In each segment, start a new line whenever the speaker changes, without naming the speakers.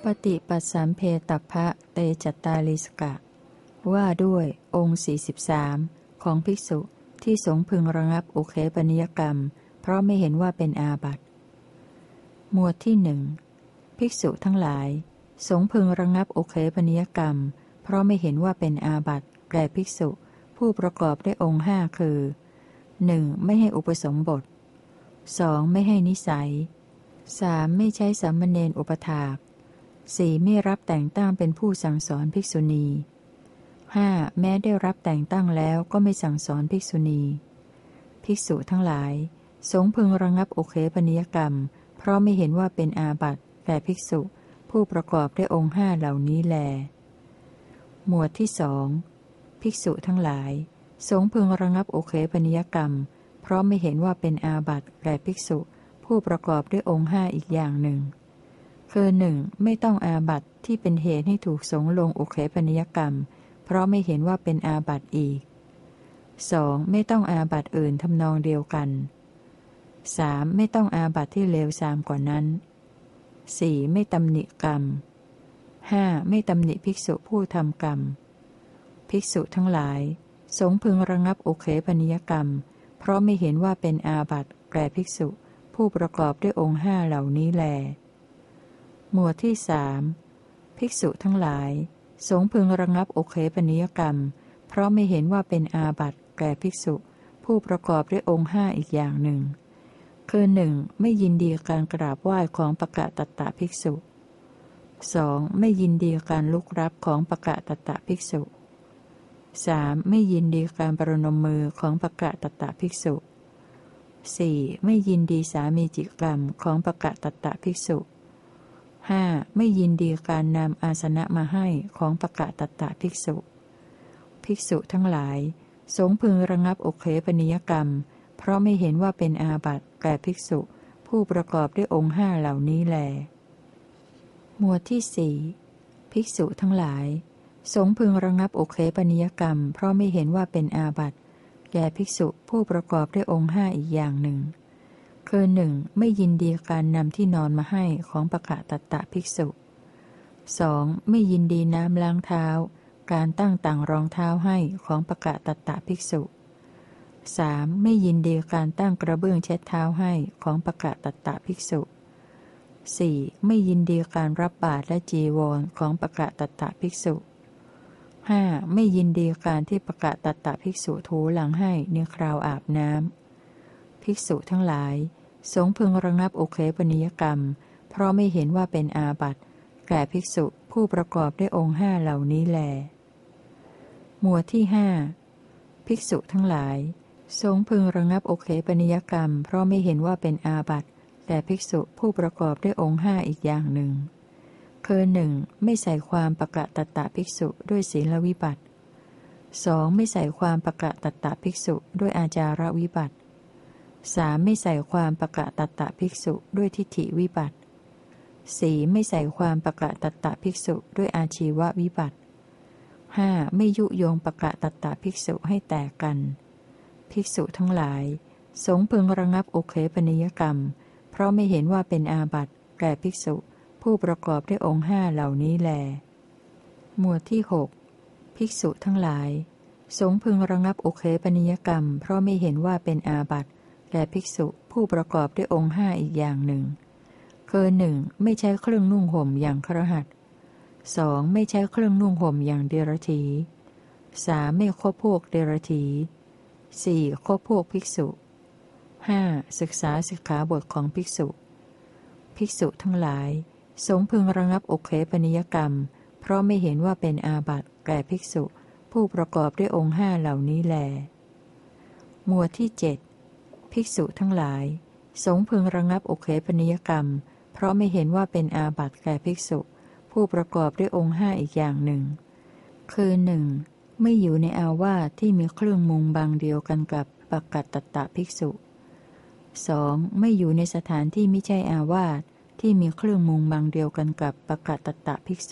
ฏิปัสสัมเพตัพพะเตจัตตาลิสกะว่าด้วยองค์43ของภิกษุที่สงพึงระงับอุเคปนิยกรรมเพราะไม่เห็นว่าเป็นอาบัติหมวดที่หนึ่งภิกษุทั้งหลายสงพึงระงับอุเคปนิยกรรมเพราะไม่เห็นว่าเป็นอาบัติแก่ภิกษุผู้ประกอบด้วยองค์5คือ 1. ไม่ให้อุปสมบท 2. ไม่ให้นิสัย 3. ไม่ใช้สามเณรอุปถาก 4. ไม่รับแต่งตั้งเป็นผู้สั่งสอนภิกษุณี 5. แม้ได้รับแต่งตั้งแล้วก็ไม่สั่งสอนภิกษุณีภิกษุทั้งหลายสงพึงระงับอุเคปนิยกรรมเพราะไม่เห็นว่าเป็นอาบัติแก่ภิกษุผู้ประกอบด้วยองค์5เหล่านี้แลหมวดที่สองภิกษุทั้งหลายสงพึงระงับอุเคปนิยกรรมเพราะไม่เห็นว่าเป็นอาบัติแก่ภิกษุผู้ประกอบด้วยองค์5อีกอย่างหนึ่งคือ 1. ไม่ต้องอาบัติที่เป็นเหตุให้ถูกสงลงอุเคปนิยกรรมเพราะไม่เห็นว่าเป็นอาบัติอีก 2. ไม่ต้องอาบัติอื่นทำนองเดียวกัน 3. ไม่ต้องอาบัติที่เลวทรามกว่านั้น 4. ไม่ตำหนิกรรม 5. ไม่ตำหนิภิกษุผู้ทำกรรมภิกษุทั้งหลายสงพึงระงับอุเคปนิยกรรมเพราะไม่เห็นว่าเป็นอาบัติแก่ภิกษุผู้ประกอบด้วยองค์5เหล่านี้แลหมวดที่สามภิกษุทั้งหลายสงพึงระงับอุเคปนิยกรรมเพราะไม่เห็นว่าเป็นอาบัติแก่ภิกษุผู้ประกอบด้วยองค์5อีกอย่างหนึ่งคือ 1. ไม่ยินดีการกราบไหว้ของปกตัตตภิกษุ 2. ไม่ยินดีการลุกรับของปกตัตตภิกษุ 3. ไม่ยินดีการประนมมือของปกตัตตภิกษุ 4. ไม่ยินดีสามีจิกรรมของปกตัตตภิกษุ 5. ไม่ยินดีการนำอาสนะมาให้ของปกตัตตภิกษุภิกษุทั้งหลายสงพึงระงับอุเคปนิยกรรมเพราะไม่เห็นว่าเป็นอาบัติแก่ภิกษุผู้ประกอบด้วยองค์5เหล่านี้แลหมวดที่สี่ภิกษุทั้งหลายสงพึงระงับอุเคปนิยกรรมเพราะไม่เห็นว่าเป็นอาบัติแก่ภิกษุผู้ประกอบด้วยองค์5อีกอย่างหนึ่งคือ 1. ไม่ยินดีการนำที่นอนมาให้ของปกตัตตภิกษุ 2. ไม่ยินดีน้ำล้างเท้าการตั้งต่างรองเท้าให้ของปกตัตตภิกษุ 3. ไม่ยินดีการตั้งกระเบื้องเช็ดเท้าให้ของปกตัตตภิกษุ 4. ไม่ยินดีการรับบาตรและจีวรของปกตัตตภิกษุ 5. ไม่ยินดีการที่ปกตัตตภิกษุถูหลังให้ในคราวอาบน้ำภิกษุทั้งหลายสงพึงระงับอุเคปนิยกรรมเพราะไม่เห็นว่าเป็นอาบัติแก่ภิกษุผู้ประกอบด้วยองค์5เหล่านี้แลหมวดที่5ภิกษุทั้งหลายสงพึงระงับอุเคปนิยกรรมเพราะไม่เห็นว่าเป็นอาบัติแก่ภิกษุผู้ประกอบด้วยองค์5อีกอย่างหนึ่งคือ 1. ไม่ใส่ความปกตัตตภิกษุด้วยศีลวิบัติ 2. ไม่ใส่ความปกตัตตภิกษุด้วยอาจารวิบัติ 3. ไม่ใส่ความปกตัตตภิกษุด้วยทิฏฐิวิบัติ 4. ไม่ใส่ความปกตัตตภิกษุด้วยอาชีววิบัติ 5. ไม่ยุยงปกตัตตภิกษุให้แตกกันภิกษุทั้งหลายสงพึงระงับอุเคปนิยกรรมเพราะไม่เห็นว่าเป็นอาบัติแก่ภิกษุผู้ประกอบด้วยองค์5เหล่านี้แลหมวดที่6ภิกษุทั้งหลายสงพึงระงับอุเคปนิยกรรมเพราะไม่เห็นว่าเป็นอาบัติแก่ภิกษุผู้ประกอบด้วยองค์5อีกอย่างหนึ่งคือ 1. ไม่ใช้เครื่องนุ่งห่มอย่างคฤหัสถ์ 2. ไม่ใช้เครื่องนุ่งห่มอย่างเดรัจฉี 3. ไม่คบพวกเดรัจฉี 4. คบพวกภิกษุ 5. ศึกษาสิกขาบทของภิกษุภิกษุทั้งหลายสงพึงระงับอุเคปนิยกรรมเพราะไม่เห็นว่าเป็นอาบัติแก่ภิกษุผู้ประกอบด้วยองค์5เหล่านี้แลหมวดที่7ภิกษุทั้งหลายสงพึงระงับอุเคปนิยกรรมเพราะไม่เห็นว่าเป็นอาบัติแก่ภิกษุผู้ประกอบด้วยองค์5อีกอย่างหนึ่งคือ 1. ไม่อยู่ในอาวาสที่มีเครื่องมุงบางเดียวกันกับปกตัตตภิกษุ 2. ไม่อยู่ในสถานที่ไม่ใช่อาวาสที่มีเครื่องมุงบางเดียวกันกับปกตัตตภิกษุ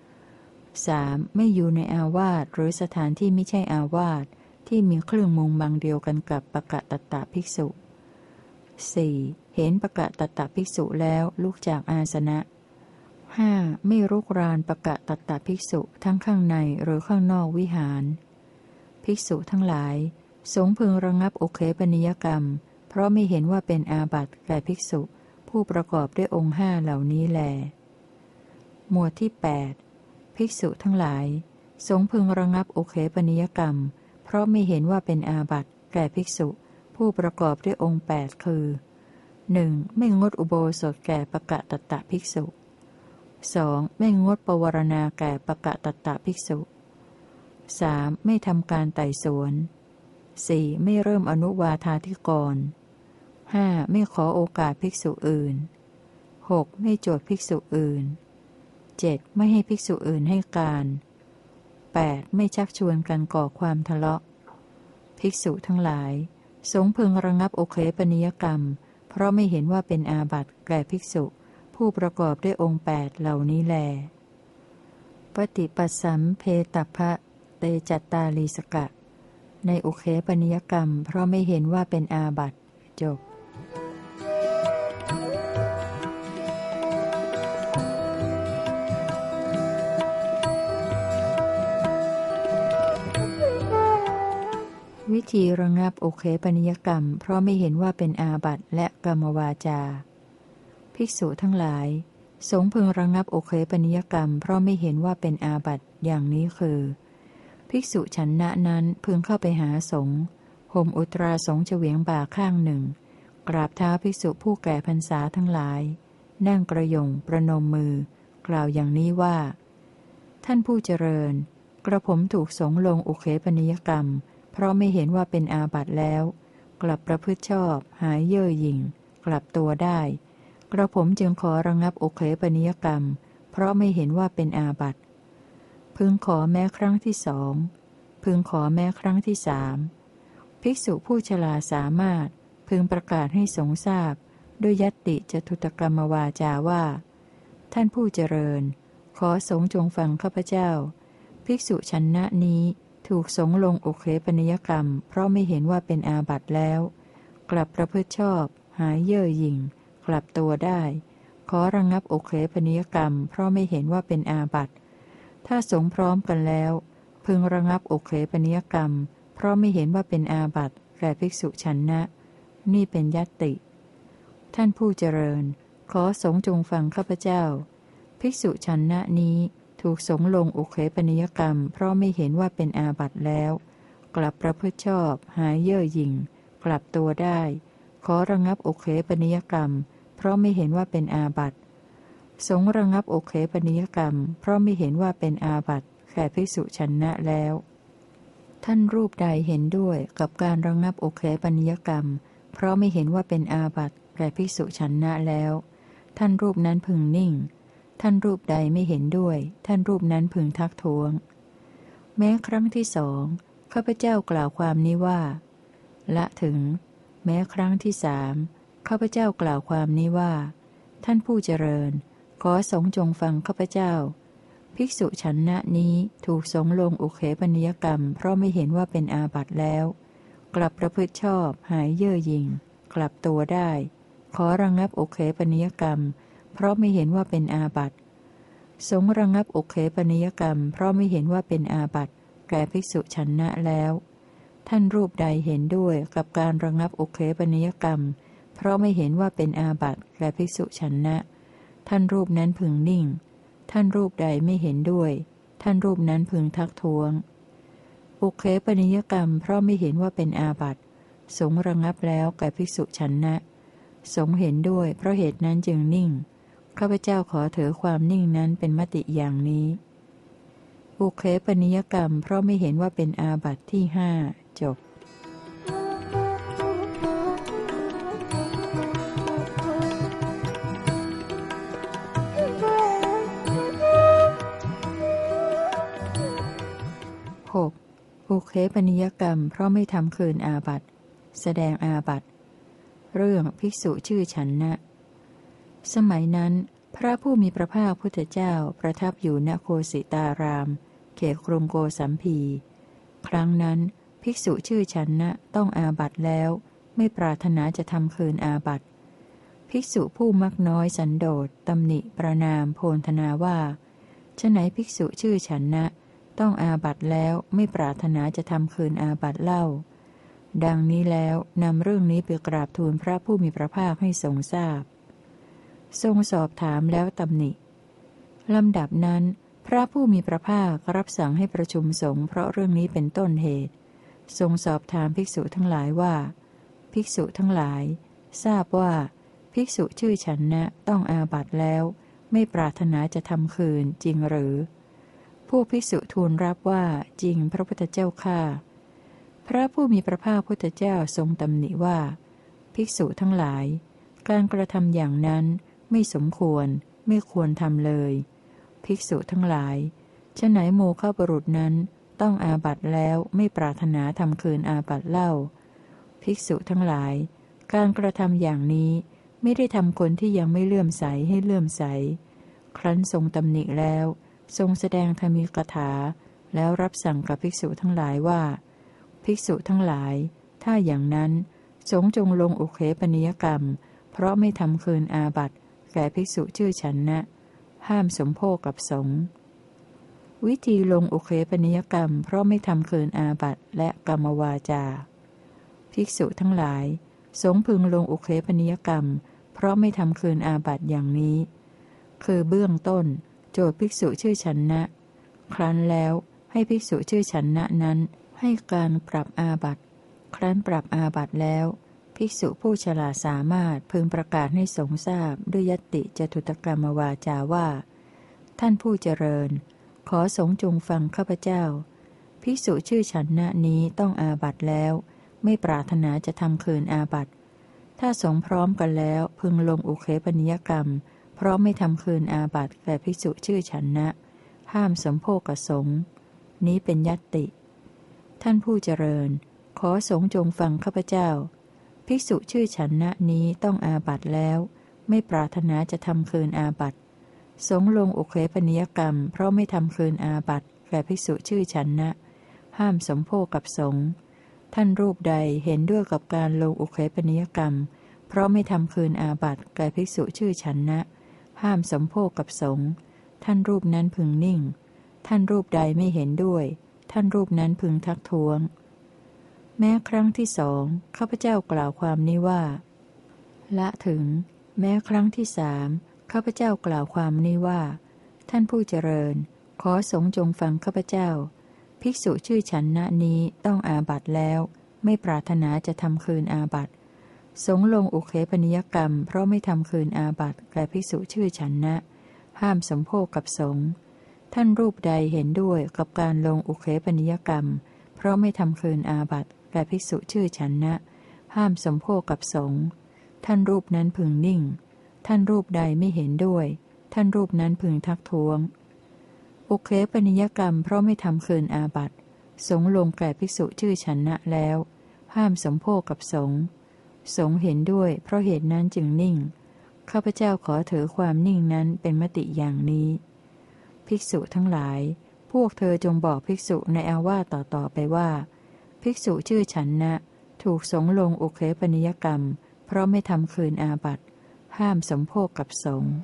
3. ไม่อยู่ในอาวาสหรือสถานที่ไม่ใช่อาวาสที่มีเครื่องมุงบางเดียวกันกับปกตัตตภิกษุ 4. เห็นปกตัตตภิกษุแล้วลุกจากอาสนะ 5. ไม่รุกรานปกะตัตตภิกษุทั้งข้างในหรือข้างนอกวิหารภิกษุทั้งหลายสงฆ์พึงระงับอุเคปนิยกรรมเพราะไม่เห็นว่าเป็นอาบัติแก่ภิกษุผู้ประกอบด้วยองค์ห้าเหล่านี้แลหมวดที่ 8 ภิกษุทั้งหลายสงฆ์พึงระงับอุเคปนิยกรรมเพราะไม่เห็นว่าเป็นอาบัติแก่ภิกษุผู้ประกอบด้วยองค์ 8 คือ 1. ไม่งดอุโบสถแก่ปกะตัตตภิกษุ 2. ไม่งดปวารณาแก่ปกะตัตตภิกษุ 3. ไม่ทำการไต่สวน 4. ไม่เริ่มอนุวาทาธิกรณ์ 5. ไม่ขอโอกาสภิกษุอื่น 6. ไม่โจทย์ภิกษุอื่น 7. ไม่ให้ภิกษุอื่นให้การ 8. ไม่ชักชวนกันก่อความทะเลาะภิกษุทั้งหลายสงฆ์พึงระงับโอเคปนิยกรรมเพราะไม่เห็นว่าเป็นอาบัติแก่ภิกษุผู้ประกอบด้วยองค์ 8 เหล่านี้แลปฏิปัสสัมเพตัพพะเตจัตตาลีสกะในโอเคปนิยกรรมเพราะไม่เห็นว่าเป็นอาบัติจบวิธีระงับโอเคปนิยกรรมเพราะไม่เห็นว่าเป็นอาบัติและกรรมวาจาภิกษุทั้งหลายสงฆ์พึงระงับโอเคปนิยกรรมเพราะไม่เห็นว่าเป็นอาบัติอย่างนี้คือภิกษุฉันนะนั้นพึงเข้าไปหาสงฆ์ห่มอุตราสงฆ์เฉวียงบ่าข้างหนึ่งกราบเท้าภิกษุผู้แก่พรรษาทั้งหลายนั่งกระยงประนมมือกล่าวอย่างนี้ว่าท่านผู้เจริญกระผมถูกสงฆ์ลงโอเคปนิยกรรมเพราะไม่เห็นว่าเป็นอาบัติแล้วกลับประพฤติชอบหายเย่อหยิ่งกลับตัวได้กระผมจึงขอระงับโอเคปนิยกรรมเพราะไม่เห็นว่าเป็นอาบัติพึงขอแม้ครั้งที่สองพึงขอแม้ครั้งที่สามภิกษุผู้ฉลาดสามารถพึงประกาศให้สงฆ์ทราบด้วยยัตติจตุตกรรมวาจาว่าท่านผู้เจริญขอสงฆ์จงฟังข้าพเจ้าภิกษุฉันนะนี้ถูกสงฆ์ลงโอเคปนิยกรรมเพราะไม่เห็นว่าเป็นอาบัติแล้วกลับประพฤติชอบหายเย่อหยิ่งกลับตัวได้ขอระงับโอเคปนิยกรรมเพราะไม่เห็นว่าเป็นอาบัติถ้าสงฆ์พร้อมกันแล้วพึงระงับโอเคปนิยกรรมเพราะไม่เห็นว่าเป็นอาบัติแก่ภิกษุฉันนะนี่เป็นยัตติท่านผู้เจริญขอสงฆ์จงฟังข้าพเจ้าภิกษุฉันนะนี้ถูกสงฆ์ลงโอเคปนิยกรรมเพราะไม่เห็นว่าเป็นอาบัติแล้วกลับประพฤติชอบหายเย่อหยิ่งกลับตัวได้ขอระงับโอเคปนิยกรรมเพราะไม่เห็นว่าเป็นอาบัติสงฆ์ระงับโอเคปนิยกรรมเพราะไม่เห็นว่าเป็นอาบัติแก่ภิกษุฉันนะแล้วท่านรูปใดเห็นด้วยกับการระงับโอเคปนิยกรรมเพราะไม่เห็นว่าเป็นอาบัติแก่ภิกษุฉันนะแล้วท่านรูปนั้นพึงนิ่งท่านรูปใดไม่เห็นด้วยท่านรูปนั้นพึงทักท้วงแม้ครั้งที่สองข้าพเจ้ากล่าวความนี้ว่าละถึงแม้ครั้งที่สามข้าพเจ้ากล่าวความนี้ว่าท่านผู้เจริญขอสงฆ์จงฟังข้าพเจ้าภิกษุฉันนะนี้ถูกสงฆ์ลงอุเคปนิยกรรมเพราะไม่เห็นว่าเป็นอาบัติแล้วกลับประพฤติชอบหายเย่อหยิ่งกลับตัวได้ขอระงับอุเคปนิยกรรมเพราะไม่เห็นว่าเป็นอาบัติสงฆ์ระงับอุเคปนิยกรรมเพราะไม่เห็นว่าเป็นอาบัติแก่ภิกษุฉันนะแล้วท่านรูปใดเห็นด้วยกับการระงับอุเคปนิยกรรมเพราะไม่เห็นว่าเป็นอาบัติแก่ภิกษุฉันนะท่านรูปนั้นพึงนิ่งท่านรูปใดไม่เห็นด้วยท่านรูปนั้นพึงทักท้วงอุเคปนิยกรรมเพราะไม่เห็นว่าเป็นอาบัติสงฆ์ระงับแล้วแก่ภิกษุฉันนะสงฆ์เห็นด้วยเพราะเหตุนั้นจึงนิ่งข้าพเจ้าขอถือความนิ่งนั้นเป็นมติอย่างนี้อุเคปนิยกรรมเพราะไม่เห็นว่าเป็นอาบัติที่ห้าจบ6. อุเคปนิยกรรมเพราะไม่ทำคืนอาบัติแสดงอาบัติเรื่องภิกษุชื่อฉันนะสมัยนั้นพระผู้มีพระภาคพุทธเจ้าประทับอยู่ณโคสิตารามเขตกรุงโกสัมพีครั้งนั้นภิกษุชื่อฉันนะต้องอาบัติแล้วไม่ปรารถนาจะทำคืนอาบัติภิกษุผู้มักน้อยสันโดษตำหนิประนามโพลธนาว่าฉะไหนภิกษุชื่อฉันนะต้องอาบัติแล้วไม่ปรารถนาจะทำคืนอาบัติเล่าดังนี้แล้วนำเรื่องนี้ไปกราบทูลพระผู้มีพระภาคให้ทรงทราบทรงสอบถามแล้วตำหนิลำดับนั้นพระผู้มีพระภาครับสั่งให้ประชุมสงฆ์เพราะเรื่องนี้เป็นต้นเหตุทรงสอบถามภิกษุทั้งหลายว่าภิกษุทั้งหลายทราบว่าภิกษุชื่อฉันนะต้องอาบัติแล้วไม่ปรารถนาจะทำคืนจริงหรือพวกภิกษุทูลรับว่าจริงพระพุทธเจ้าข้าพระผู้มีพระภาคพุทธเจ้าทรงตำหนิว่าภิกษุทั้งหลายการกระทำอย่างนั้นไม่สมควรไม่ควรทำเลยภิกษุทั้งหลายฉะไหนโมฆะบุรุษนั้นต้องอาบัติแล้วไม่ปรารถนาทำคืนอาบัติเล่าภิกษุทั้งหลายการกระทำอย่างนี้ไม่ได้ทำคนที่ยังไม่เลื่อมใสให้เลื่อมใสครั้นทรงตำหนิแล้วทรงแสดงธรรมีกถาแล้วรับสั่งกับภิกษุทั้งหลายว่าภิกษุทั้งหลายถ้าอย่างนั้นสงฆ์จงลงอุเคปนิยกรรมเพราะไม่ทำคืนอาบัติแก่ภิกษุชื่อฉันนะห้ามสมโภชกับสงฆ์วิธีลงอุเคปนิยกรรมเพราะไม่ทำคืนอาบัติและกรรมวาจาภิกษุทั้งหลายสงฆ์พึงลงอุเคปนิยกรรมเพราะไม่ทำคืนอาบัติอย่างนี้คือเบื้องต้นโจทย์ภิกษุชื่อฉันนะครั้นแล้วให้ภิกษุชื่อฉันนะนั้นให้การปรับอาบัติครั้นปรับอาบัติแล้วภิกษุผู้ฉลาดสามารถพึงประกาศให้สงฆ์ทราบด้วยยตติจตุตกรรมวาจาว่าท่านผู้เจริญขอสงฆ์จงฟังข้าพเจ้าภิกษุชื่อฉันนะนี้ต้องอาบัติแล้วไม่ปรารถนาจะทำคืนอาบัติถ้าสงฆ์พร้อมกันแล้วพึงลงอุเคปนิยกรรมเพราะไม่ทำคืนอาบัติแก่ภิกษุชื่อฉันนะห้ามสมโภชกับสงฆ์นี้เป็นยตติท่านผู้เจริญขอสงฆ์จงฟังข้าพเจ้าภิกษุชื่อฉันนะนี้ต้องอาบัติแล้วไม่ปรารถนาจะทำคืนอาบัติสงฆ์ลงอุเคปนิยกรรมเพราะไม่ทำคืนอาบัติแก่ภิกษุชื่อฉันนะห้ามสมโภชกับสงฆ์ท่านรูปใดเห็นด้วยกับการลงอุเคปนิยกรรมเพราะไม่ทำคืนอาบัติแก่ภิกษุชื่อฉันนะห้ามสมโภชกับสงฆ์ท่านรูปนั้นพึงนิ่งท่านรูปใดไม่เห็นด้วยท่านรูปนั้นพึงทักท้วงแม้ครั้งที่สองข้าพเจ้ากล่าวความนี้ว่าละถึงแม้ครั้งที่สามข้าพเจ้ากล่าวความนี้ว่าท่านผู้เจริญขอสงฆ์จงฟังข้าพเจ้าภิกษุชื่อฉันนะนี้ต้องอาบัติแล้วไม่ปรารถนาจะทำคืนอาบัติสงฆ์ลงอุเคปนิยกรรมเพราะไม่ทำคืนอาบัติแก่ภิกษุชื่อฉันนะห้ามสมโภชกับสงฆ์ท่านรูปใดเห็นด้วยกับการลงอุเคปนิยกรรมเพราะไม่ทำคืนอาบัติแก่ภิกษุชื่อฉันนะห้ามสมโภชกับสงฆ์ท่านรูปนั้นพึงนิ่งท่านรูปใดไม่เห็นด้วยท่านรูปนั้นพึงทักท้วงอุเคปนิยกรรมเพราะไม่ทำคืนอาบัติสงฆ์ลงแก่ภิกษุชื่อฉันนะแล้วห้ามสมโภชกับสงฆ์สงฆ์เห็นด้วยเพราะเหตุนั้นจึงนิ่งข้าพเจ้าขอถือความนิ่งนั้นเป็นมติอย่างนี้ภิกษุทั้งหลายพวกเธอจงบอกภิกษุในอาวาสต่อไปว่าภิกษุชื่อฉันนะถูกสงฆ์ลงอุเคปนิยกรรมเพราะไม่ทำคืนอาบัติห้ามสมโภชกับสงฆ์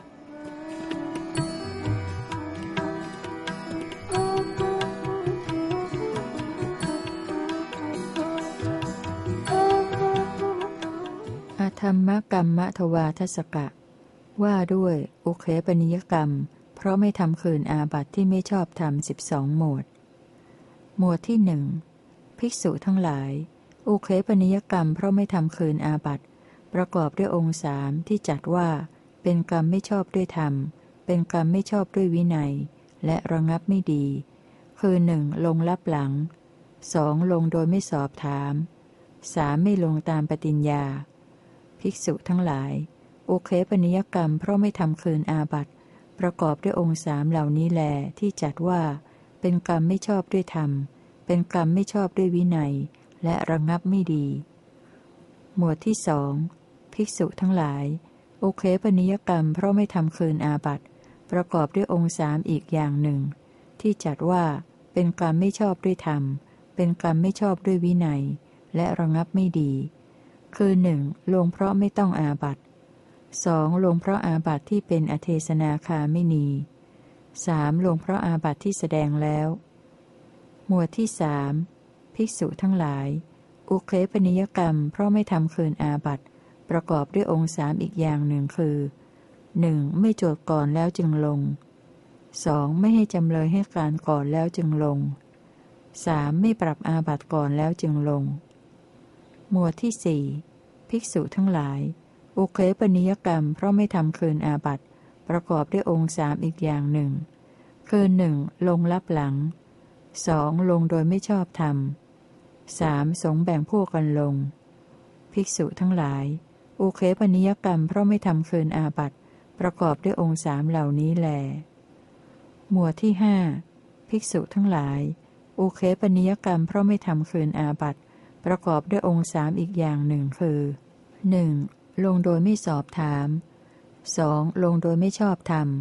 อธรรมกัมมทวาทสกะว่าด้วยอุเคปนิยกรรมเพราะไม่ทำคืนอาบัติที่ไม่ชอบธรรม12 หมวดหมวดที่หนึ่งภิกษุทั้งหลายอุเคปนิยกรรมเพราะไม่ทำคืนอาบัติประกอบด้วยองค์สามที่จัดว่าเป็นกรรมไม่ชอบด้วยธรรมเป็นกรรมไม่ชอบด้วยวินัยและระงับไม่ดีคือ 1. ลงลับหลัง 2. ลงโดยไม่สอบถาม 3. ไม่ลงตามปฏิญญาภิกษุทั้งหลายอุเคปนิยกรรมเพราะไม่ทำคืนอาบัติประกอบด้วยองค์สามเหล่านี้แลที่จัดว่าเป็นกรรมไม่ชอบด้วยธรรมเป็นกรรมไม่ชอบด้วยวินัยและระงับไม่ดีหมวดที่สองภิกษุทั้งหลายอุเคปนิยกรรมเพราะไม่ทำคืนอาบัติประกอบด้วยองค์สามอีกอย่างหนึ่งที่จัดว่าเป็นกรรมไม่ชอบด้วยธรรมเป็นกรรมไม่ชอบด้วยวินัยและระงับไม่ดีคือ 1. ลงเพราะไม่ต้องอาบัติ 2. ลงเพราะอาบัติที่เป็นอเทศนาคาไม่มี 3. ลงเพราะอาบัติที่แสดงแล้ว หมวดที่สภิกษุทั้งหลายอุเคปนิยกรรมเพราะไม่ทำคืนอาบัติประกอบด้วยองค์3อีกอย่างหนึ่งคือ 1. ไม่โจทย์ก่อนแล้วจึงลง 2. ไม่ให้จำเลยให้การก่อนแล้วจึงลง 3. ไม่ปรับอาบัติก่อนแล้วจึงลง หมวดที่ภิกษุทั้งหลายอุเคปนิยกรรมเพราะไม่ทำคืนอาบัติประกอบด้วยองค์3อีกอย่างหนึ่งคือ 1. ลงลับหลัง 2. ลงโดยไม่ชอบธรรม 3. สงฆ์แบ่งพวกกันลงภิกษุทั้งหลายอุเคปนิยกรรมเพราะไม่ทำคืนอาบัติประกอบด้วยองค์3เหล่านี้แลหมวดที่ภิกษุทั้งหลายอุเคปนิยกรรมเพราะไม่ทำคืนอาบัติประกอบด้วยองค์3อีกอย่างหนึ่งคือ 1. ลงโดยไม่สอบถาม 2. ลงโดยไม่ชอบธรรม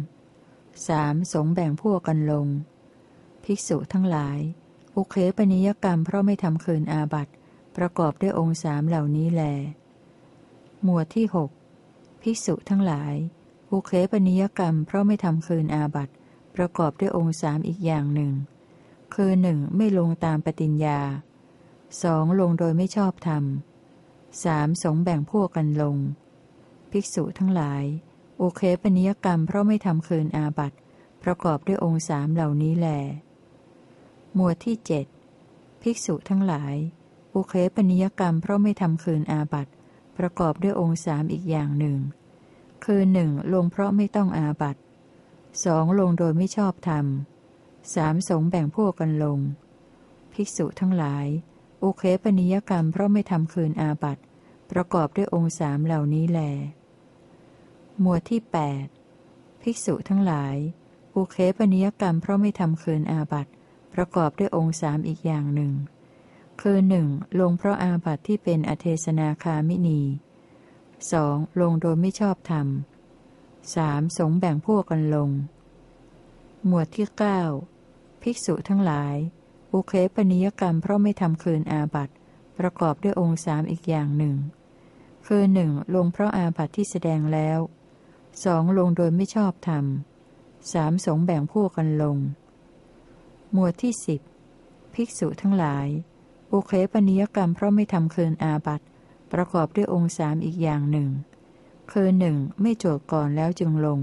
3. สงฆ์แบ่งพวกกันลงภิกษุทั้งหลายอุเคปนิยกรรมเพราะไม่ทำคืนอาบัติประกอบด้วยองค์3เหล่านี้แลหมวดที่ภิกษุทั้งหลายอุเคปนิยกรรมเพราะไม่ทำคืนอาบัติประกอบด้วยองค์3อีกอย่างหนึ่งคือ 1. ไม่ลงตามปฏิญญา 2. ลงโดยไม่ชอบธรรม 3. สงฆ์แบ่งพวกกันลงภิกษุทั้งหลายอุเคปนิยกรรมเพราะไม่ทำคืนอาบัติประกอบด้วยองค์3เหล่านี้แลหมวดที่ภิกษุทั้งหลายอุเคปนิยกรรมเพราะไม่ทำคืนอาบัติประกอบด้วยองค์3อีกอย่างหนึ่งคือ 1. ลงเพราะไม่ต้องอาบัติ 2. ลงโดยไม่ชอบธรรม 3. สงฆ์แบ่งพวกกันลงภิกษุทั้งหลายอุเคปนิยกรรมเพราะไม่ทำคืนอาบัติประกอบด้วยองค์3เหล่านี้แลหมวดที่ภิกษุทั้งหลายอุเคปนิยกรรมเพราะไม่ทำคืนอาบัติประกอบด้วยองค์3อีกอย่างหนึ่งคือ 1. ลงเพราะอาบัติที่เป็นอเทศนาคามินี 2. ลงโดยไม่ชอบธรรม 3. สงฆ์แบ่งพวกกันลงหมวดที่ภิกษุทั้งหลายอุเคปนิยกรรมเพราะไม่ทำคืนอาบัติประกอบด้วยองค์3อีกอย่างหนึ่งคือ 1. ลงเพราะอาบัติที่แสดงแล้ว 2. ลงโดยไม่ชอบธรรม 3. สงฆ์แบ่งพวกกันลงหมวดที่ภิกษุทั้งหลายอุเคปนิยกรรมเพราะไม่ทำคืนอาบัติประกอบด้วยองค์3อีกอย่างหนึ่งคือ 1. ไม่โจทย์ก่อนแล้วจึงลง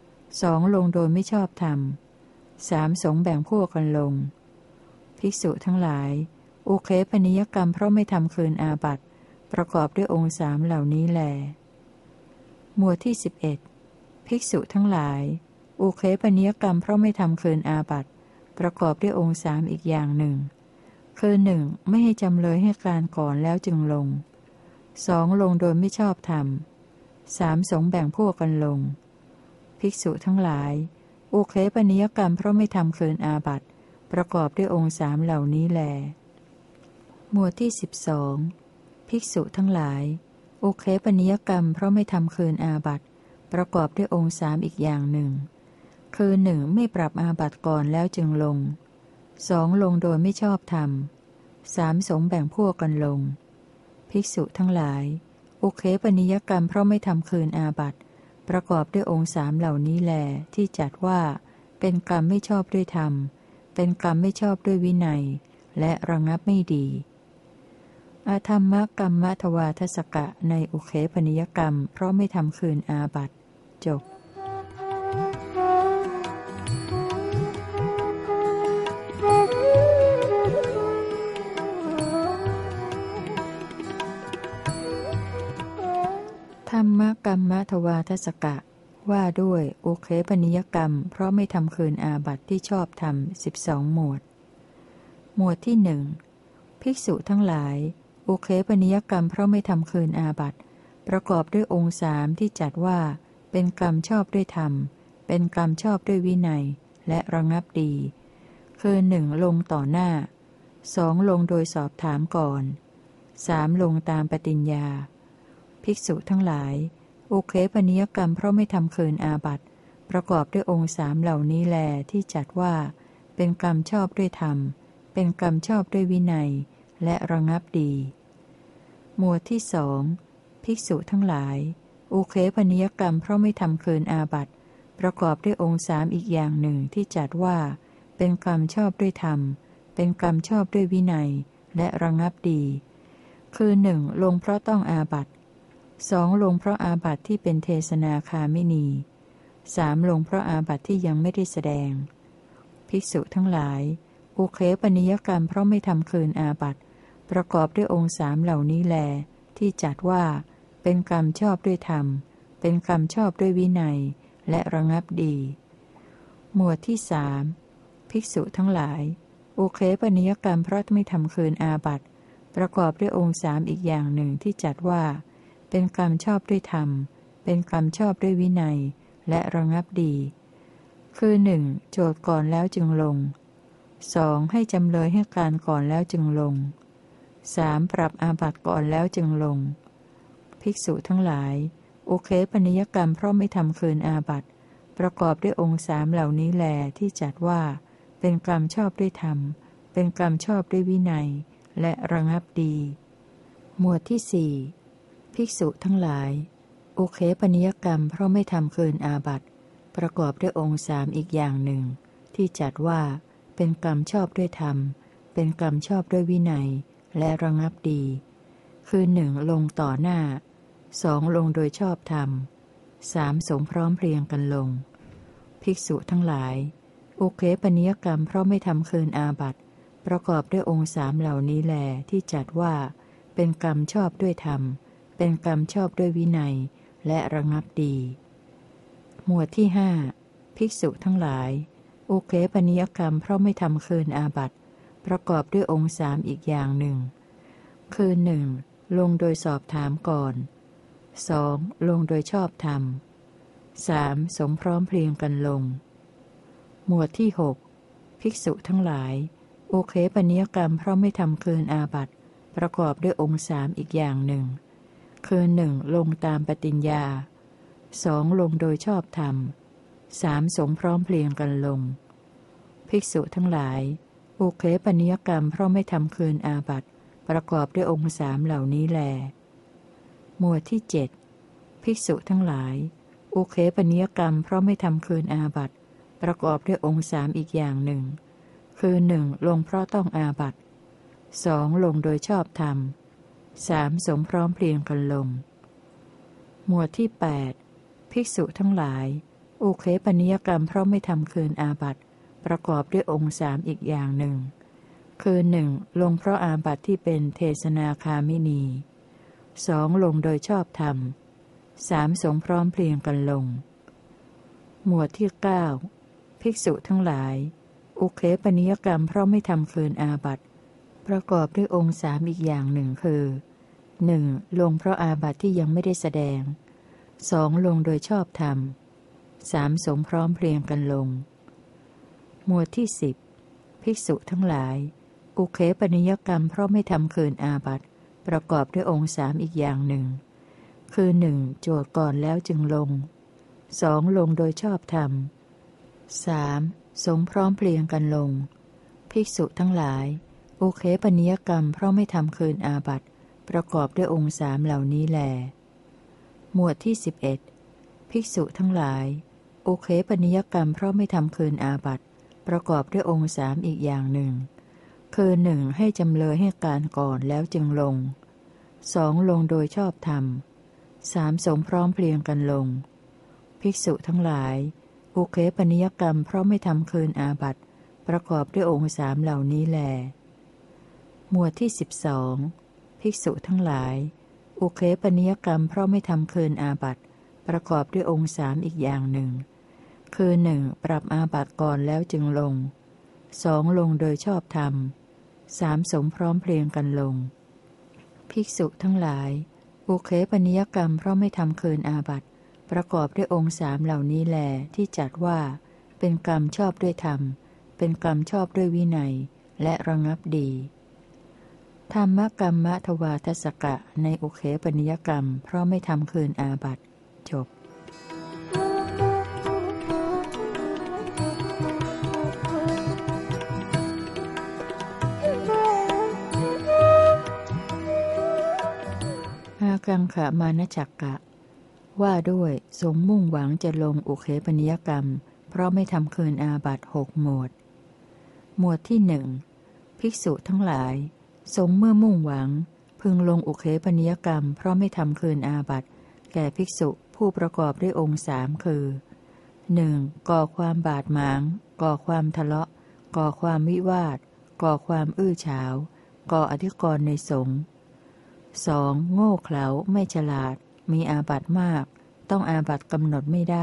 2. ลงโดยไม่ชอบธรรม 3. สงฆ์แบ่งพวกกันลงภิกษุทั้งหลายอุเคปนิยกรรมเพราะไม่ทำคืนอาบัติประกอบด้วยองค์3เหล่านี้แลหมวดที่ภิกษุทั้งหลายอุเคปนิยกรรมเพราะไม่ทำคืนอาบัติประกอบด้วยองค์3อีกอย่างหนึ่งคือ 1. ไม่ให้จำเลยให้การก่อนแล้วจึงลง 2. ลงโดยไม่ชอบธรรม 3. สงฆ์แบ่งพวกกันลงภิกษุทั้งหลายอุเคปนิยกรรมเพราะไม่ทำคืนอาบัติประกอบด้วยองค์3เหล่านี้แลหมวดที่ภิกษุทั้งหลายอุเคปนิยกรรมเพราะไม่ทำคืนอาบัติประกอบด้วยองค์3อีกอย่างหนึ่งคือ 1. ไม่ปรับอาบัติก่อนแล้วจึงลง 2. ลงโดยไม่ชอบธรรม 3. สงฆ์แบ่งพวกกันลงภิกษุทั้งหลายอุเคปนิยกรรมเพราะไม่ทำคืนอาบัติประกอบด้วยองค์3เหล่านี้แลที่จัดว่าเป็นกรรมไม่ชอบด้วยธรรมเป็นกรรมไม่ชอบด้วยวินัยและระงับไม่ดีอธรรมกรรมทวาทสกะในอุเคปนิยกรรมเพราะไม่ทำคืนอาบัติจบธรรมกรรมทวาทสกะว่าด้วยอุเคปนิยกรรมเพราะไม่ทำคืนอาบัติที่ชอบธรรม12หมวดหมวดที่ภิกษุทั้งหลายอุเคปนิยกรรมเพราะไม่ทำคืนอาบัติประกอบด้วยองค์3ที่จัดว่าเป็นกรรมชอบด้วยธรรมเป็นกรรมชอบด้วยวินัยและระงับดีคือ 1. ลงต่อหน้า 2. ลงโดยสอบถามก่อน 3. ลงตามปฏิญญาภิกษุทั้งหลายอุเคปนิยกรรมเพราะไม่ทำคืนอาบัติประกอบด้วยองค์3เหล่านี้แลที่จัดว่าเป็นกรรมชอบด้วยธรรมเป็นกรรมชอบด้วยวินัยและระงับดีหมวดที่ภิกษุทั้งหลายอุเคปนิยกรรมเพราะไม่ทำคืนอาบัติประกอบด้วยองค์สามอีกอย่างหนึ่งที่จัดว่าเป็นกรรมชอบด้วยธรรมเป็นกรรมชอบด้วยวินัยและระงับดีคือหนึ่งลงเพราะต้องอาบัติสองลงเพราะอาบัติที่เป็นเทศนาคามินีสามลงเพราะอาบัติที่ยังไม่ได้แสดงภิกษุทั้งหลายอุเคปนิยกรรมเพราะไม่ทำคืนอาบัติประกอบด้วยองค์สามเหล่านี้แลที่จัดว่าเป็นกรรมชอบด้วยธรรมเป็นกรรมชอบด้วยวินัยและระงับดีหมวดที่สามภิกษุทั้งหลายอุเคปนิยกรรมเพราะไม่ทำคืนอาบัติประกอบด้วยองค์สามอีกอย่างหนึ่งที่จัดว่าเป็นกรรมชอบด้วยธรรมเป็นกรรมชอบด้วยวินัยและระงับดีคือหนึ่งโจทย์ก่อนแล้วจึงลงสองให้จำเลยให้การก่อนแล้วจึงลงสามปรับอาบัติก่อนแล้วจึงลงภิกษุทั้งหลายอุเคปนิยกรรมเพราะไม่ทำคืนอาบัติประกอบด้วยองค์สามเหล่านี้แลที่จัดว่าเป็นกรรมชอบด้วยธรรมเป็นกรรมชอบด้วยวินัยและระงับดีหมวดที่สี่ภิกษุทั้งหลายอุเคปนิยกรรมเพราะไม่ทำคืนอาบัติประกอบด้วยองค์สามอีกอย่างหนึ่งที่จัดว่าเป็นกรรมชอบด้วยธรรมเป็นกรรมชอบด้วยวินัยและระงับดีคือหนึ่งลงต่อหน้าสองลงโดยชอบธรรมสามสงพร้อมเพรียงกันลงภิกษุทั้งหลายอุเคปนิยกรรมเพราะไม่ทำคืนอาบัติประกอบด้วยองค์สามเหล่านี้แลที่จัดว่าเป็นกรรมชอบด้วยธรรมเป็นกรรมชอบด้วยวินัยและระงับดีหมวดที่ห้าภิกษุทั้งหลายอุเคปนิยกรรมเพราะไม่ทำคืนอาบัติประกอบด้วยองค์สามอีกอย่างหนึ่งคือหนึ่งลงโดยสอบถามก่อนสองลงโดยชอบธรรมสามสงพร้อมเพรียงกันลงหมวดที่หกภิกษุทั้งหลายอุเคปนิยกรรมเพราะไม่ทำคืนอาบัติประกอบด้วยองค์สามอีกอย่างหนึ่งคือหนึ่งลงตามปฏิญญาสองลงโดยชอบธรรมสามสงพร้อมเพรียงกันลงภิกษุทั้งหลายอุเคปนิยกรรมเพราะไม่ทำคืนอาบัติประกอบด้วยองค์สามเหล่านี้แลหมวดที่เจ็ดภิกษุทั้งหลายอุเคปนิยกรรมเพราะไม่ทำคืนอาบัติประกอบด้วยองค์สามอีกอย่างหนึ่งคือหนึ่งลงเพราะต้องอาบัติสองลงโดยชอบธรรมสามสงพร้อมเพรียงกันลงหมวดที่แปดภิกษุทั้งหลายอุเคปนิยกรรมเพราะไม่ทำคืนอาบัติประกอบด้วยองค์สามอีกอย่างหนึ่งคือหนึ่งลงเพราะอาบัติที่เป็นเทศนาคามินีสองลงโดยชอบธรรมสามสงพร้อมเพรียงกันลงหมวดที่เก้าภิกษุทั้งหลายอุเคปนิยกรรมเพราะไม่ทำคืนอาบัติประกอบด้วยองค์สามอีกอย่างหนึ่งคือหนึ่งลงเพราะอาบัติที่ยังไม่ได้แสดงสองลงโดยชอบธรรมสามสงพร้อมเพรียงกันลงหมวดที่สิบภิกษุทั้งหลายอุเคปนิยกรรมเพราะไม่ทำคืนอาบัติประกอบด้วยองค์สามอีกอย่างหนึ่งคือหนึ่งโจทย์ก่อนแล้วจึงลงสองลงโดยชอบธรรมสามสงพร้อมเพรียงกันลงภิกษุทั้งหลายอุเคปนิยกรรมเพราะไม่ทำคืนอาบัติประกอบด้วยองค์สามเหล่านี้แลหมวดที่11ภิกษุทั้งหลายอุเคปนิยกรรมเพราะไม่ทำคืนอาบัติประกอบด้วยองค์สามอีกอย่างหนึ่งคือหนึ่งให้จำเลยให้การก่อนแล้วจึงลงสองลงโดยชอบธรรมสามสงพร้อมเพรียงกันลงภิกษุทั้งหลายอุเคปนิยกรรมเพราะไม่ทำคืนอาบัติประกอบด้วยองค์สามเหล่านี้แลหมวดที่12ภิกษุทั้งหลายอุเคปนิยกรรมเพราะไม่ทำคืนอาบัติประกอบด้วยองค์สามอีกอย่างหนึ่งคือหนึ่งปรับอาบัติก่อนแล้วจึงลงสองลงโดยชอบธรรมสามสงพร้อมเพรียงกันลงภิกษุทั้งหลายอุเคปนิยกรรมเพราะไม่ทำคืนอาบัติประกอบด้วยองค์สามเหล่านี้แลที่จัดว่าเป็นกรรมชอบด้วยธรรมเป็นกรรมชอบด้วยวินัยและระงับดีธรรมกรรมทวาทสกะในอุเคปนิยกรรมเพราะไม่ทำคืนอาบัติจบอากังขมานจักกะว่าด้วยสงมุ่งหวังจะลงอุเคปนิยกรรมเพราะไม่ทำคืนอาบัติ6 หมวดหมวดที่หนึ่งภิกษุทั้งหลายสงเมื่อมุ่งหวังพึงลงอุเคปนิยกรรมเพราะไม่ทำคืนอาบัติแก่ภิกษุผู้ประกอบด้วยองค์3คือ 1. ก่อความบาดหมางก่อความทะเลาะก่อความวิวาทก่อความอื้อฉาวก่ออธิกรณ์ในสงฆ์ 2. โง่เขลาไม่ฉลาดมีอาบัติมากต้องอาบัติกำหนดไม่ได้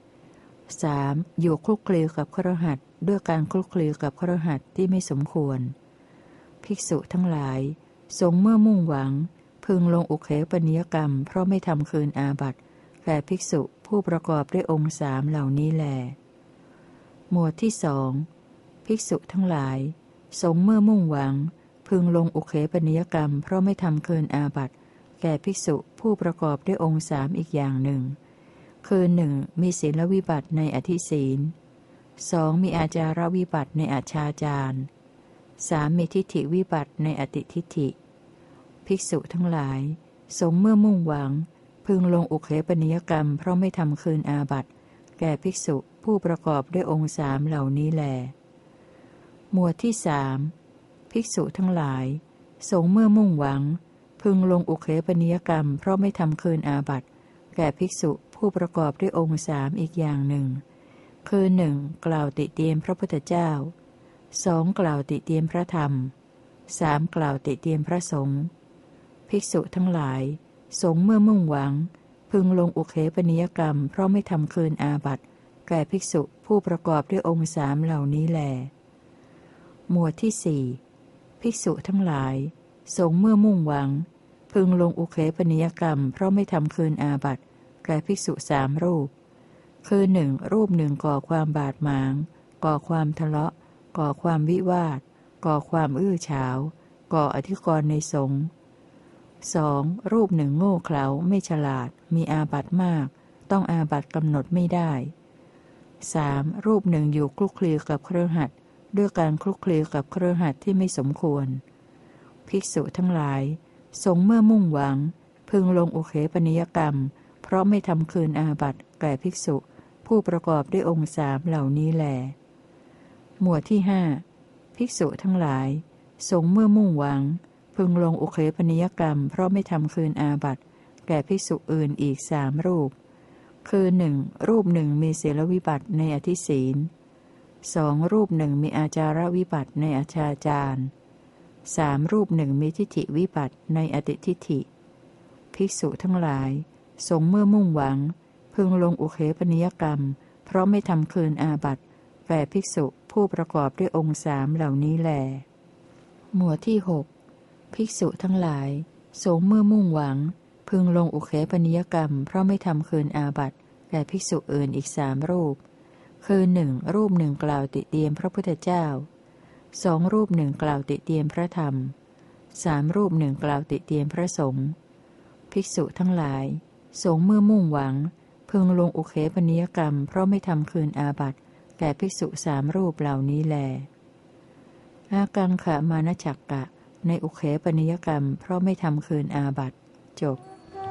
3. อยู่คลุกคลีกับคฤหัสถ์ด้วยการคลุกคลีกับคฤหัสถ์ที่ไม่สมควรภิกษุทั้งหลายสงเมื่อมุ่งหวังพึงลงอุเคปนิยกรรมเพราะไม่ทำคืนอาบัติแก่ภิกษุผู้ประกอบด้วยองค์3เหล่านี้แลหมวดที่สองภิกษุทั้งหลายสงเมื่อมุ่งหวังพึงลงอุเคปนิยกรรมเพราะไม่ทำคืนอาบัติแก่ภิกษุผู้ประกอบด้วยองค์3อีกอย่างหนึ่งคือ 1. มีศีลวิบัติในอธิศีล 2. มีอาจารวิบัติในอาชาจาร 3. มีทิฏฐิวิบัติในอติทิฏฐิภิกษุทั้งหลายสงเมื่อมุ่งหวังพึงลงอุเคปนิยกรรมเพราะไม่ทำคืนอาบัติแก่ภิกษุผู้ประกอบด้วยองค์3เหล่านี้แลหมวดที่สามภิกษุทั้งหลายสงเมื่อมุ่งหวังพึงลงอุเคปนิยกรรมเพราะไม่ทำคืนอาบัติแก่ภิกษุผู้ประกอบด้วยองค์3อีกอย่างหนึ่งคือ 1. กล่าวติเตียนพระพุทธเจ้า 2. กล่าวติเตียนพระธรรม 3. กล่าวติเตียนพระสงฆ์ภิกษุทั้งหลายสงเมื่อมุ่งหวังพึงลงอุเคปนิยกรรมเพราะไม่ทำคืนอาบัติแก่ภิกษุผู้ประกอบด้วยองค์3เหล่านี้แลหมวดที่สี่ภิกษุทั้งหลายสงเมื่อมุ่งหวังพึงลงอุเคปนิยกรรมเพราะไม่ทำคืนอาบัติแก่ภิกษุ3 รูปคือ 1. รูปหนึ่งก่อความบาดหมางก่อความทะเลาะก่อความวิวาทก่อความอื้อฉาวก่ออธิกรณ์ในสงฆ์ 2. รูปหนึ่งโง่เขลาไม่ฉลาดมีอาบัติมากต้องอาบัติกำหนดไม่ได้ 3. รูปหนึ่งอยู่คลุกคลีกับคฤหัสถ์ด้วยการคลุกคลีกับคฤหัสถ์ที่ไม่สมควรภิกษุทั้งหลายสงเมื่อมุ่งหวังพึงลงอุเคปนิยกรรมเพราะไม่ทำคืนอาบัติแก่ภิกษุผู้ประกอบด้วยองค์3เหล่านี้แลหมวดที่ห้าภิกษุทั้งหลายสงเมื่อมุ่งหวังพึงลงอุเคปนิยกรรมเพราะไม่ทำคืนอาบัติแก่ภิกษุอื่นอีก3 รูปคือ 1. รูปหนึ่งมีศีลวิบัติในอธิศีล 2. รูปหนึ่งมีอาจารวิบัติในอาชาจาร 3. รูปหนึ่งมีทิฏฐิวิบัติในอติทิฏฐิภิกษุทั้งหลายสงเมื่อมุ่งหวังพึงลงอุเคปนิยกรรมเพราะไม่ทำคืนอาบัติแก่ภิกษุผู้ประกอบด้วยองค์3เหล่านี้แลหมวดที่6ภิกษุทั้งหลายสงเมื่อมุ่งหวังพึงลงอุเคปนิยกรรมเพราะไม่ทำคืนอาบัติแก่ภิกษุอื่นอีก3 รูปคือ 1. รูปหนึ่งกล่าวติเตียนพระพุทธเจ้า 2. รูปหนึ่งกล่าวติเตียนพระธรรม 3. รูปหนึ่งกล่าวติเตียนพระสงฆ์ภิกษุทั้งหลายสงเมื่อมุ่งหวังพึงลงอุเคปนิยกรรมเพราะไม่ทำคืนอาบัติแก่ภิกษุ3 รูปเหล่านี้แลอากังขมานชักกะในอุเคปนิยกรรมเพราะไม่ทำคืนอาบัติจบ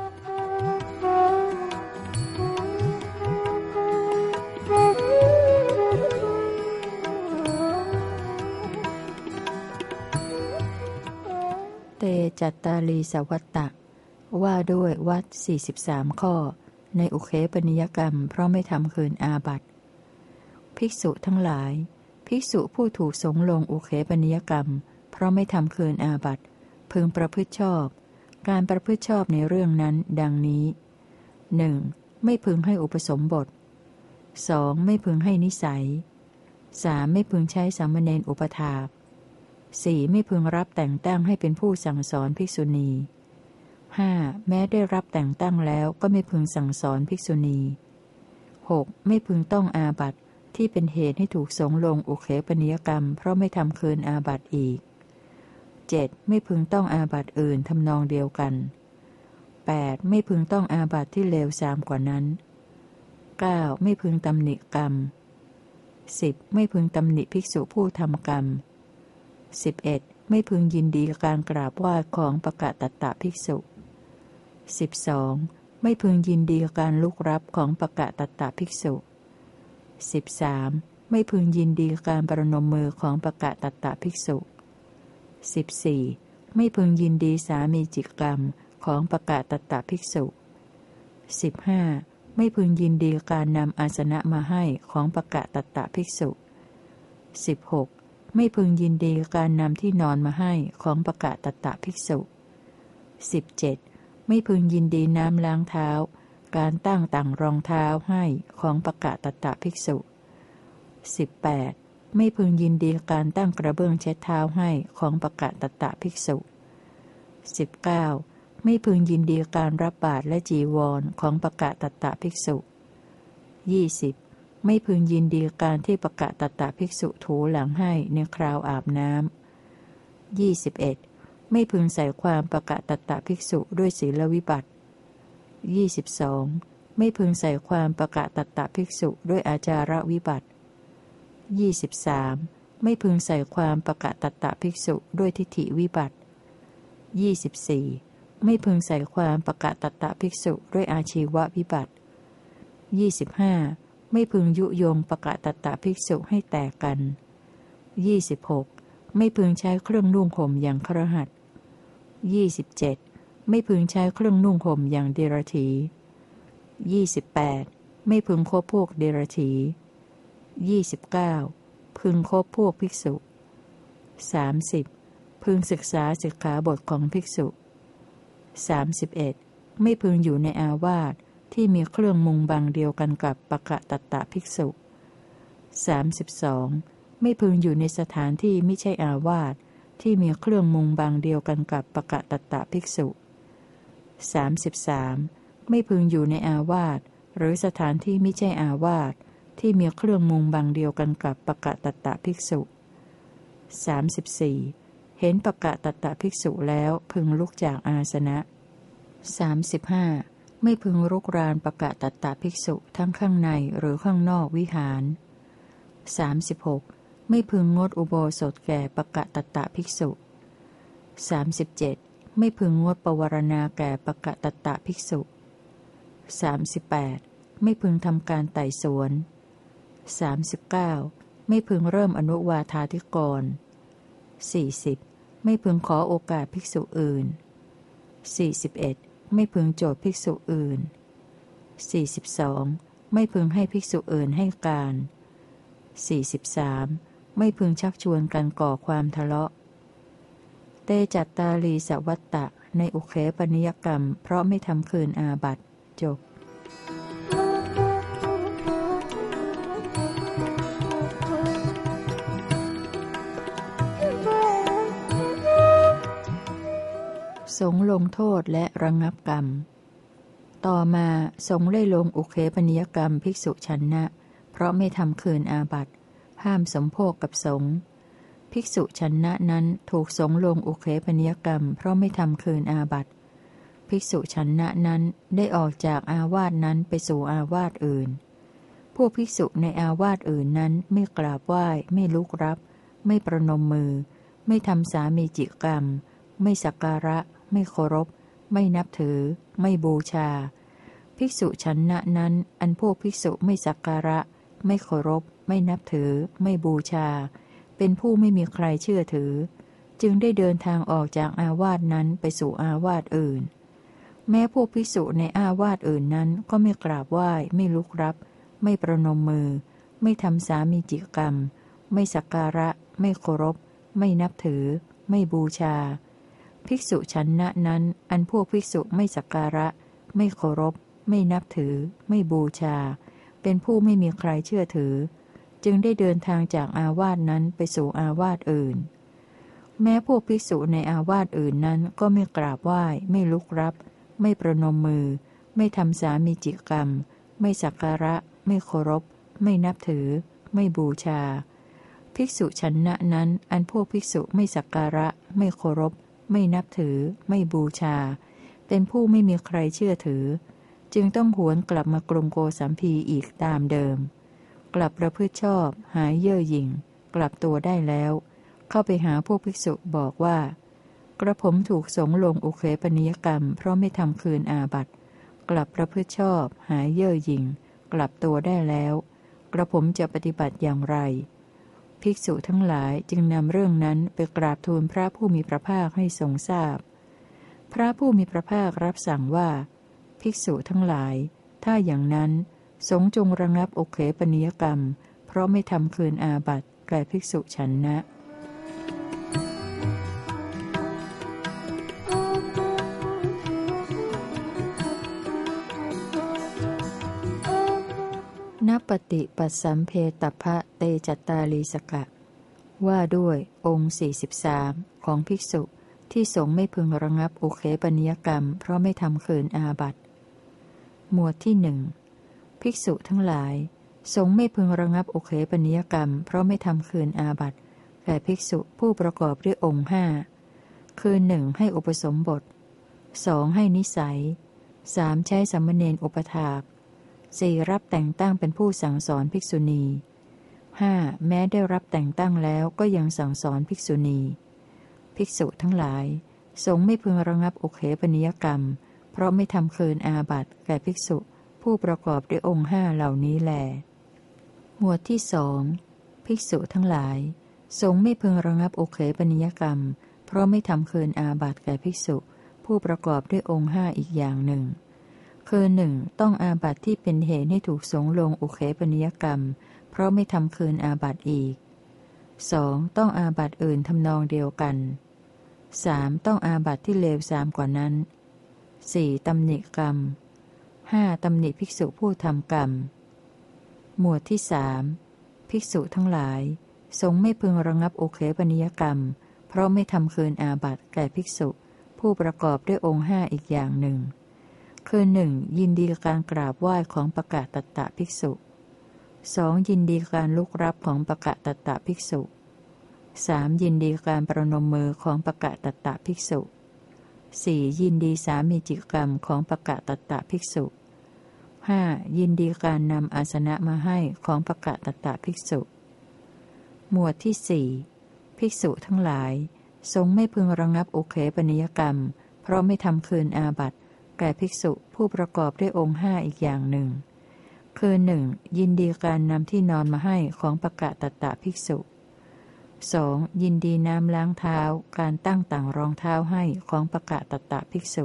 เตจัตตาลีสวัตตะว่าด้วยวัด43 ข้อในอุเคปนิยกรรมเพราะไม่ทำคืนอาบัติภิกษุทั้งหลายภิกษุผู้ถูกสงลงอุเคปนิยกรรมเพราะไม่ทำคืนอาบัติพึงประพฤติชอบการประพฤติชอบในเรื่องนั้นดังนี้ 1. ไม่พึงให้อุปสมบท 2. ไม่พึงให้นิสัย 3. ไม่พึงใช้สามเณรอุปถาก 4. ไม่พึงรับแต่งตั้งให้เป็นผู้สั่งสอนภิกษุณี 5. แม้ได้รับแต่งตั้งแล้วก็ไม่พึงสั่งสอนภิกษุณี 6. ไม่พึงต้องอาบัติที่เป็นเหตุให้ถูกสงลงอุเคปนิยกรรมเพราะไม่ทำคืนอาบัติอีก 7. ไม่พึงต้องอาบัติอื่นทำนองเดียวกัน 8. ไม่พึงต้องอาบัติที่เลวทรามกว่านั้น 9. ไม่พึงตำหนิกรรม 10. ไม่พึงตำหนิภิกษุผู้ทำกรรม 11. ไม่พึงยินดีกับการกราบไหว้ของปกตัตตภิกษุ 12. ไม่พึงยินดีการลุกรับของปกตัตตภิกษุ 13. ไม่พึงยินดีการประนมมือของปกตัตตภิกษุ 14. ไม่พึงยินดีสามีจิกรรมของปกตัตตภิกษุ 15. ไม่พึงยินดีการนำอาสนะมาให้ของปกตัตตภิกษุ 16. ไม่พึงยินดีการนำที่นอนมาให้ของปกตัตตภิกษุ 17. ไม่พึงยินดีน้ำล้างเท้าการตั้งต่างรองเท้าให้ของปกตัตตภิกษุ 18. ไม่พึงยินดีการตั้งกระเบื้องเช็ดเท้าให้ของปกตัตตภิกษุ 19. ไม่พึงยินดีการรับบาตรและจีวรของปกตัตตภิกษุ 20. ไม่พึงยินดีการที่ปกตัตตภิกษุถูหลังให้ในคราวอาบน้ำ 21. ไม่พึงใส่ความปกตัตตภิกษุด้วยศีลวิบัติ 22. ไม่พึงใส่ความปกตัตตภิกษุด้วยอาจารวิบัติ 23. ไม่พึงใส่ความปกตัตตภิกษุด้วยทิฏฐิวิบัติ 24. ไม่พึงใส่ความปกตัตตภิกษุด้วยอาชีววิบัติ 25. ไม่พึงยุยงปกตัตตภิกษุให้แตกกัน 26. ไม่พึงใช้เครื่องนุ่งห่มอย่างคฤหัสถ์ 27. ไม่พึงใช้เครื่องนุ่งห่มอย่างเดรัจฉี 28. ไม่พึงคบพวกเดรัจฉี 29. พึงคบพวกภิกษุ 30. พึงศึกษาสิกขาบทของภิกษุ 31. ไม่พึงอยู่ในอาวาสที่มีเครื่องมุงบังเดียวกันกับปกตัตตภิกษุ 32. ไม่พึงอยู่ในสถานที่ไม่ใช่อาวาสที่มีเครื่องมุงบังเดียวกันกับปกตัตตภิกษุ 33. ไม่พึงอยู่ในอาวาสหรือสถานที่ไม่ใช่อาวาสที่มีเครื่องมุงบังเดียวกันกับปกตัตตภิกษุ 34. เห็นปกตัตตภิกษุแล้วพึงลุกจากอาสนะ 35. ไม่พึงรุกรานปกตัตตภิกษุทั้งข้างในหรือข้างนอกวิหาร 36. ไม่พึงงดอุโบสถแก่ปกตัตตภิกษุ 37. ไม่พึงงดปวารณาแก่ปกตัตตภิกษุ 38. ไม่พึงทำการไต่สวน 39. ไม่พึงเริ่มอนุวาทาธิกร 40. ไม่พึงขอโอกาสภิกษุอื่น 41. ไม่พึงโจทย์ภิกษุอื่น 42. ไม่พึงให้ภิกษุอื่นให้การ 43. ไม่พึงชักชวนกันก่อความทะเลาะ เตจัตตาลีสวัตตะในอุเคปนิยกรรมเพราะไม่ทำคืนอาบัติจบสงฆ์ลงโทษและระงับกรรม ต่อมาสงฆ์ได้ลงอุเคปนิยกรรมภิกษุชันนะเพราะไม่ทำคืนอาบัติห้ามสมโภชกับสงฆ์ภิกษุชันนะนั้นถูกสงฆ์ลงอุเคปนิยกรรมเพราะไม่ทำคืนอาบัติภิกษุชันนะนั้นได้ออกจากอาวาสนั้นไปสู่อาวาสอื่นพวกภิกษุในอาวาสอื่นนั้นไม่กราบไหว้ไม่ลุกรับไม่ประนมมือไม่ทำสามีจิกรรมไม่สักการะไม่เคารพไม่นับถือไม่บูชาภิกษุชันนะนั้นอันพวกภิกษุไม่สักการะไม่เคารพไม่นับถือไม่บูชาเป็นผู้ไม่มีใครเชื่อถือจึงได้เดินทางออกจากอาวาสนั้นไปสู่อาวาสอื่นแม้พวกภิกษุในอาวาสอื่นนั้นก็ไม่กราบไหว้ไม่ลุกรับไม่ประนมมือไม่ทำสามีจิกรรมไม่สักการะไม่เคารพไม่นับถือไม่บูชาภิกษุชันนะนั้นอันพวกภิกษุไม่สักการะไม่เคารพไม่นับถือไม่บูชาเป็นผู้ไม่มีใครเชื่อถือจึงได้เดินทางจากอาวาสนั้นไปสู่อาวาสอื่นแม้พวกภิกษุในอาวาสอื่นนั้นก็ไม่กราบไหว้ไม่ลุกรับไม่ประนมมือไม่ทำสามีจิกรรมไม่สักการะไม่เคารพไม่นับถือไม่บูชาภิกษุชันนะนั้นอันพวกภิกษุไม่สักการะไม่เคารพไม่นับถือไม่บูชาเป็นผู้ไม่มีใครเชื่อถือจึงต้องหวนกลับมากรุงโกสัมพีอีกตามเดิมกลับประพฤติชอบหายเย่อหยิ่งกลับตัวได้แล้วเข้าไปหาพวกภิกษุบอกว่ากระผมถูกสงฆ์ลงอุเคปนิยกรรมเพราะไม่ทำคืนอาบัติกลับประพฤติชอบหายเย่อหยิ่งกลับตัวได้แล้วกระผมจะปฏิบัติอย่างไรภิกษุทั้งหลายจึงนำเรื่องนั้นไปกราบทูลพระผู้มีพระภาคให้ทรงทราบพพระผู้มีพระภาครับสั่งว่าภิกษุทั้งหลายถ้าอย่างนั้นสงฆ์จงระงับโอเคปนิยกรรมเพราะไม่ทำคืนอาบัติแก่ภิกษุฉันนะณปฏิปัสสัมเพตพะเตจัตตาลีสกะว่าด้วยองค์43ของภิกษุที่สงฆ์ไม่พึงระงับอุเคปนิยกรรมเพราะไม่ทำคืนอาบัติ หมวดที่หนึ่งภิกษุทั้งหลายสงฆ์ไม่พึงระงับอุเคปนิยกรรมเพราะไม่ทำคืนอาบัติแก่ภิกษุผู้ประกอบด้วยองค์ห้าคือ 1. ให้อุปสมบท 2. ให้นิสัย 3. ใช้สามเณรอุปถาก 4. รับแต่งตั้งเป็นผู้สั่งสอนภิกษุณี 5. แม้ได้รับแต่งตั้งแล้วก็ยังสั่งสอนภิกษุณีภิกษุทั้งหลายสงฆ์ไม่พึงระงับอุเคปนิยกรรมเพราะไม่ทำคืนอาบัติแก่ภิกษุผู้ประกอบด้วยองค์ห้าเหล่านี้แลหมวดที่สองภิกษุทั้งหลายสงฆ์ไม่พึงระงับอุเคปนิยกรรมเพราะไม่ทำคืนอาบัติแก่ภิกษุผู้ประกอบด้วยองค์ห้าอีกอย่างหนึ่งคือ 1. ต้องอาบัติที่เป็นเหตุให้ถูกสงฆ์ลงอุเคปนิยกรรมเพราะไม่ทำคืนอาบัติอีก 2. ต้องอาบัติอื่นทำนองเดียวกัน 3. ต้องอาบัติที่เลวทรามกว่านั้น 4. ตำหนิกรรม 5. ตำหนิภิกษุผู้ทำกรรมหมวดที่สามภิกษุทั้งหลายสงฆ์ไม่พึงระงับโอเคปนิยกรรมเพราะไม่ทำคืนอาบัติแก่ภิกษุผู้ประกอบด้วยองค์ห้าอีกอย่างหนึ่งคือ 1. ยินดีกับการกราบไหว้ของปกตัตตะภิกษุ 2. ยินดีการลุกรับของปกตัตตะภิกษุ 3. ยินดีการประนมมือของปกตัตตะภิกษุ 4. ยินดีสามีจิกรรมของปกตัตตะภิกษุ 5. ยินดีการนำอาสนะมาให้ของปกตัตตะภิกษุ หมวดที่สี่ภิกษุทั้งหลายสงฆ์ไม่พึงระงับอุเคปนิยกรรมเพราะไม่ทำคืนอาบัติแก่ภิกษุผู้ประกอบด้วยองค์ห้าอีกอย่างหนึ่งคือ 1. ยินดีการนำที่นอนมาให้ของปกตัตตะภิกษุ 2. ยินดีน้ำล้างเท้าการตั้งต่างรองเท้าให้ของปกตัตตะภิกษุ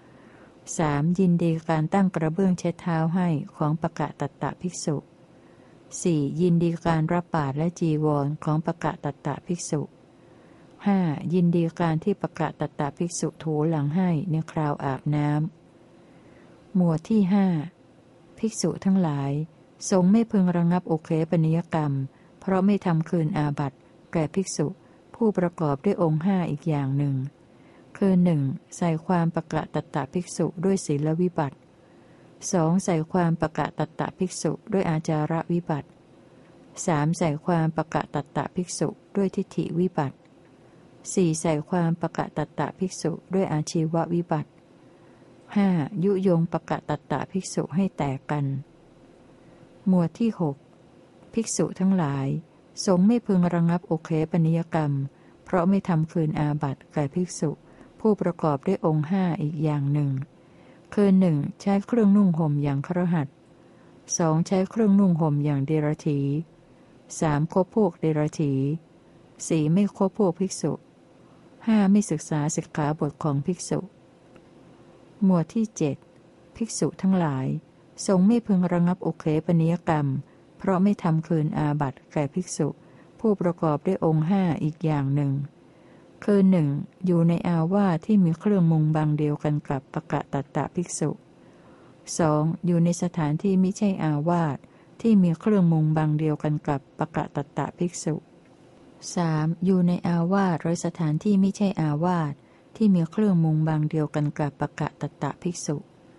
3. ยินดีการตั้งกระเบื้องเช็ดเท้าให้ของปกตัตตะภิกษุ 4. ยินดีการรับบาตรและจีวรของปกตัตตะภิกษุ 5. ยินดีการที่ปกตัตตะภิกษุถูหลังให้ในคราวอาบน้ำหมวดที่ห้าภิกษุทั้งหลายสงฆ์ไม่พึงระงับโอเคปนิยกรรมเพราะไม่ทำคืนอาบัติแก่ภิกษุผู้ประกอบด้วยองค์ห้าอีกอย่างหนึ่งคือ 1. ใส่ความปกตัตตะภิกษุด้วยศีลวิบัติ 2. ใส่ความปกตัตตะภิกษุด้วยอาจาระวิบัติ 3. ใส่ความปกตัตตะภิกษุด้วยทิฏฐิวิบัติ 4. ใส่ความปกตัตตะภิกษุด้วยอาชีววิบัติ 5. ยุยงปกตัตตะภิกษุให้แตกกันหมวดที่หกภิกษุทั้งหลายสงฆ์ไม่พึงระงับโอเคปนิยกรรมเพราะไม่ทำคืนอาบัติแก่ภิกษุผู้ประกอบด้วยองค์ห้าอีกอย่างหนึ่งคือ 1. ใช้เครื่องนุ่งห่มอย่างคฤหัสถ์ 2. ใช้เครื่องนุ่งห่มอย่างเดรัจฉี 3. คบพวกเดรัจฉี 4. ไม่คบพวกภิกษุ 5. ไม่ศึกษาสิกขาบทของภิกษุหมวดที่เจ็ดภิกษุทั้งหลายสงฆ์ไม่พึงระงับโอเคปนิยกรรมเพราะไม่ทำคืนอาบัติแก่ภิกษุผู้ประกอบด้วยองค์ห้าอีกอย่างหนึ่งคือ 1. อยู่ในอาวาสที่มีเครื่องมุงบางเดียวกันกับปกตัตตะภิกษุ 2. อยู่ในสถานที่มิใช่อาวาสที่มีเครื่องมุงบางเดียวกันกับปกตัตตะภิกษุ 3. อยู่ในอาวาสหรือสถานที่มิใช่อาวาสที่มีเครื่องมุงบางเดียวกันกับปกตัตตะภิกษุ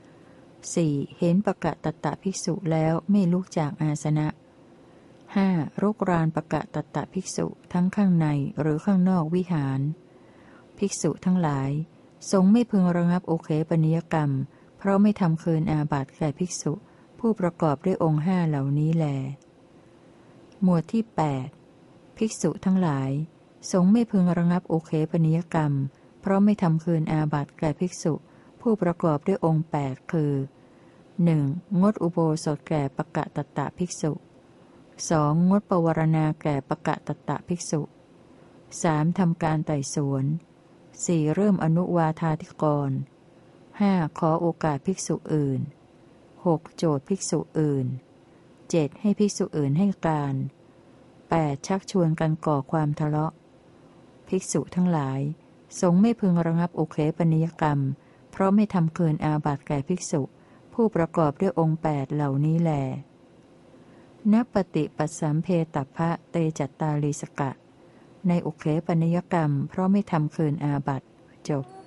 4. เห็นปกตัตตะภิกษุแล้วไม่ลุกจากอาสนะ 5. รุกรานปกตัตตะภิกษุทั้งข้างในหรือข้างนอกวิหารภิกษุทั้งหลายสงฆ์ไม่พึงระงับโอเคปนิยกรรมเพราะไม่ทำคืนอาบัติแก่ภิกษุผู้ประกอบด้วยองค์ห้าเหล่านี้แลหมวดที่8ภิกษุทั้งหลายสงฆ์ไม่พึงระงับโอเคปนิยกรรมเพราะไม่ทำคืนอาบัติแก่ภิกษุผู้ประกอบด้วยองค์8คือ 1. งดอุโบสถแก่ปกตตะภิกษุ 2. งดปวารณาแก่ปกตตะภิกษุ 3. ทำการไต่สวน 4. เริ่มอนุวาทาธิกรณ์ 5. ขอโอกาสภิกษุอื่น 6. โจทย์ภิกษุอื่น 7. ให้ภิกษุอื่นให้การ 8. ชักชวนกันก่อความทะเลาะ ภิกษุทั้งหลายสงฆ์ไม่พึงระงับอุเคปนิยกรรมเพราะไม่ทำเกินอาบัติแก่ภิกษุผู้ประกอบด้วยองค์8เหล่านี้แลณปฏิปัสสัมเพตัพพะเตจัตตาลีสกะในอุเคปนิยกรรมเพราะไม่ทำเกินอาบัติจบ